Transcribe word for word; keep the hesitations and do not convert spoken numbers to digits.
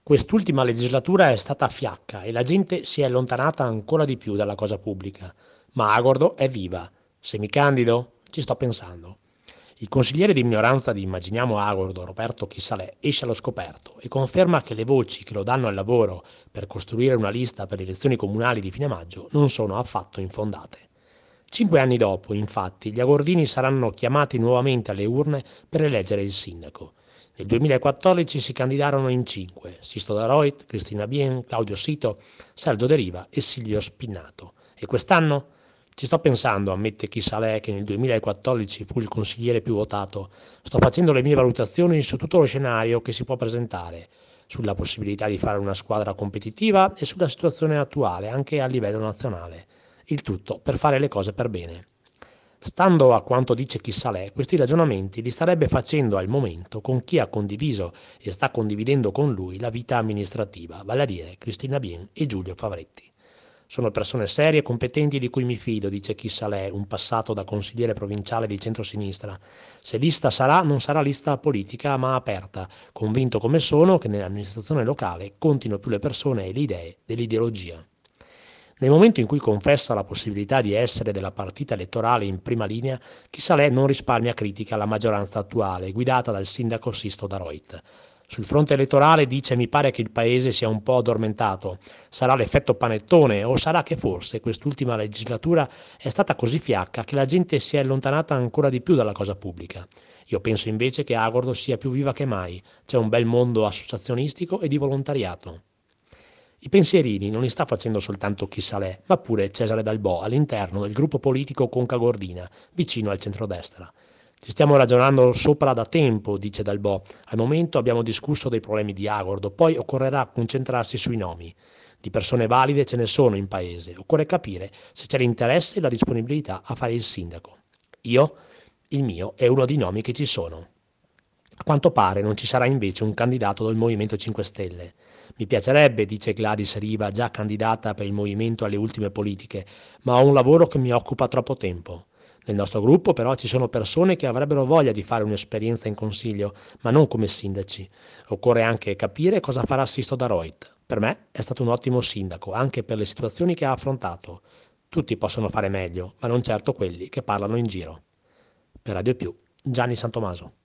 Quest'ultima legislatura è stata fiacca e la gente si è allontanata ancora di più dalla cosa pubblica. Ma Agordo è viva. Se mi candido? Ci sto pensando. Il consigliere di minoranza di Immaginiamo Agordo, Roberto Chissalè, esce allo scoperto e conferma che le voci che lo danno al lavoro per costruire una lista per le elezioni comunali di fine maggio non sono affatto infondate. Cinque anni dopo, infatti, gli agordini saranno chiamati nuovamente alle urne per eleggere il sindaco. Nel duemilaquattordici si candidarono in cinque: Sisto Daroit, Cristina Bien, Claudio Sito, Sergio De Riva e Silvio Spinnato. E quest'anno? Ci sto pensando, ammette Chissalè, che nel duemilaquattordici fu il consigliere più votato. Sto facendo le mie valutazioni su tutto lo scenario che si può presentare, sulla possibilità di fare una squadra competitiva e sulla situazione attuale anche a livello nazionale. Il tutto per fare le cose per bene. Stando a quanto dice Chissalè, questi ragionamenti li starebbe facendo al momento con chi ha condiviso e sta condividendo con lui la vita amministrativa, vale a dire Cristina Bien e Giulio Favretti. Sono persone serie e competenti di cui mi fido, dice Chissalè, un passato da consigliere provinciale di centrosinistra. Se lista sarà, non sarà lista politica ma aperta, convinto come sono che nell'amministrazione locale contino più le persone e le idee dell'ideologia. Nel momento in cui confessa la possibilità di essere della partita elettorale in prima linea, Chissalè non risparmia critica alla maggioranza attuale, guidata dal sindaco Sisto Daroit. Sul fronte elettorale dice: mi pare che il paese sia un po' addormentato. Sarà l'effetto panettone o sarà che forse quest'ultima legislatura è stata così fiacca che la gente si è allontanata ancora di più dalla cosa pubblica. Io penso invece che Agordo sia più viva che mai. C'è un bel mondo associazionistico e di volontariato. I pensierini non li sta facendo soltanto Chissalè, ma pure Cesare Dalbò all'interno del gruppo politico Conca Gordina, vicino al centrodestra. Ci stiamo ragionando sopra da tempo, dice Dalbò. Al momento abbiamo discusso dei problemi di Agordo, poi occorrerà concentrarsi sui nomi. Di persone valide ce ne sono in paese, occorre capire se c'è l'interesse e la disponibilità a fare il sindaco. Io, il mio, è uno dei nomi che ci sono. A quanto pare non ci sarà invece un candidato del Movimento cinque Stelle. Mi piacerebbe, dice Gladys Riva, già candidata per il Movimento alle ultime politiche, ma ho un lavoro che mi occupa troppo tempo. Nel nostro gruppo però ci sono persone che avrebbero voglia di fare un'esperienza in consiglio, ma non come sindaci. Occorre anche capire cosa farà Sisto Daroit. Per me è stato un ottimo sindaco, anche per le situazioni che ha affrontato. Tutti possono fare meglio, ma non certo quelli che parlano in giro. Per Radio Più, Gianni Santomaso.